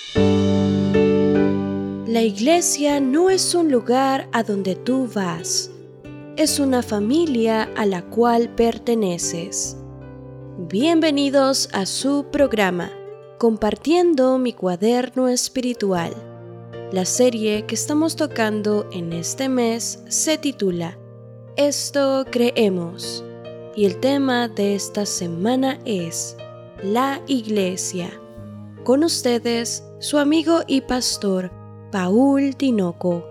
La iglesia no es un lugar a donde tú vas, es una familia a la cual perteneces. Bienvenidos a su programa, Compartiendo mi cuaderno espiritual. La serie que estamos tocando en este mes se titula Esto creemos, y el tema de esta semana es la iglesia. Con ustedes, su amigo y pastor, Paul Tinoco.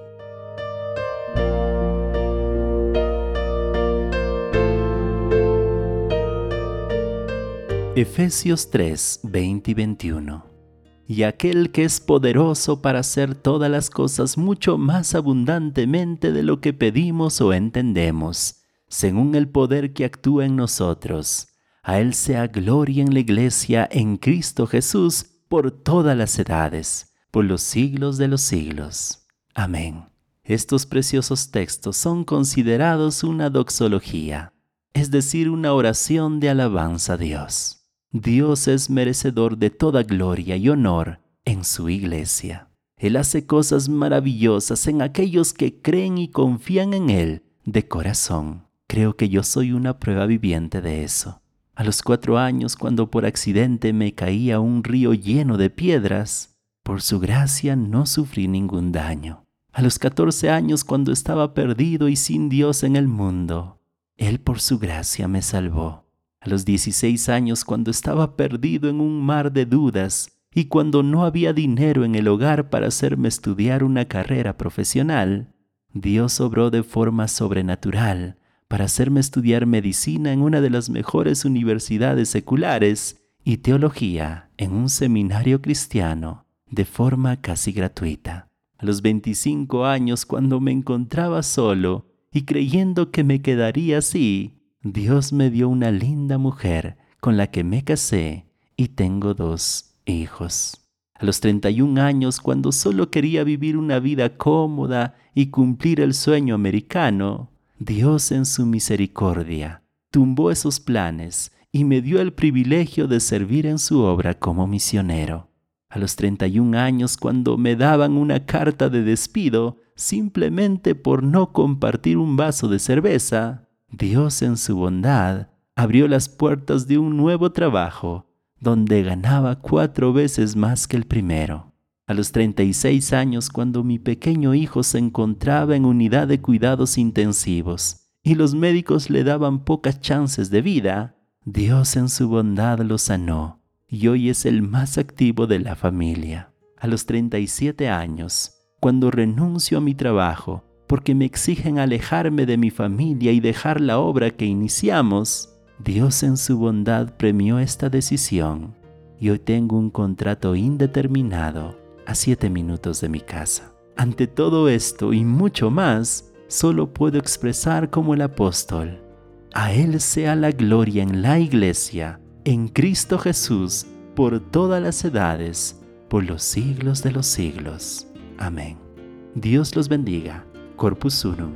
Efesios 3, 20 y 21. Y aquel que es poderoso para hacer todas las cosas mucho más abundantemente de lo que pedimos o entendemos, según el poder que actúa en nosotros. A Él sea gloria en la Iglesia en Cristo Jesús por todas las edades, por los siglos de los siglos. Amén. Estos preciosos textos son considerados una doxología, es decir, una oración de alabanza a Dios. Dios es merecedor de toda gloria y honor en su iglesia. Él hace cosas maravillosas en aquellos que creen y confían en Él de corazón. Creo que yo soy una prueba viviente de eso. A los 4 años, cuando por accidente me caí a un río lleno de piedras, por su gracia no sufrí ningún daño. A los 14 años, cuando estaba perdido y sin Dios en el mundo, Él por su gracia me salvó. A los 16 años, cuando estaba perdido en un mar de dudas y cuando no había dinero en el hogar para hacerme estudiar una carrera profesional, Dios obró de forma sobrenatural para hacerme estudiar medicina en una de las mejores universidades seculares y teología en un seminario cristiano de forma casi gratuita. A los 25 años, cuando me encontraba solo y creyendo que me quedaría así, Dios me dio una linda mujer con la que me casé y tengo 2 hijos. A los 31 años, cuando solo quería vivir una vida cómoda y cumplir el sueño americano, Dios en su misericordia tumbó esos planes y me dio el privilegio de servir en su obra como misionero. A los 31 años, cuando me daban una carta de despido simplemente por no compartir un vaso de cerveza, Dios en su bondad abrió las puertas de un nuevo trabajo donde ganaba 4 veces más que el primero. A los 36 años, cuando mi pequeño hijo se encontraba en unidad de cuidados intensivos y los médicos le daban pocas chances de vida, Dios en su bondad lo sanó y hoy es el más activo de la familia. A los 37 años, cuando renuncio a mi trabajo porque me exigen alejarme de mi familia y dejar la obra que iniciamos, Dios en su bondad premió esta decisión y hoy tengo un contrato indeterminado a 7 minutos de mi casa. Ante todo esto y mucho más, solo puedo expresar como el apóstol: a Él sea la gloria en la iglesia, en Cristo Jesús, por todas las edades, por los siglos de los siglos. Amén. Dios los bendiga. Corpus Unum.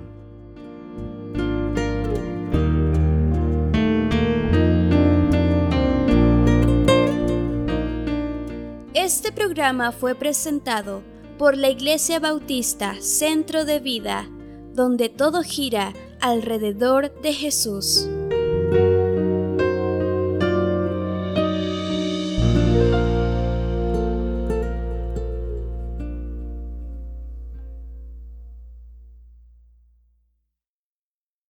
Este programa fue presentado por la Iglesia Bautista Centro de Vida, donde todo gira alrededor de Jesús.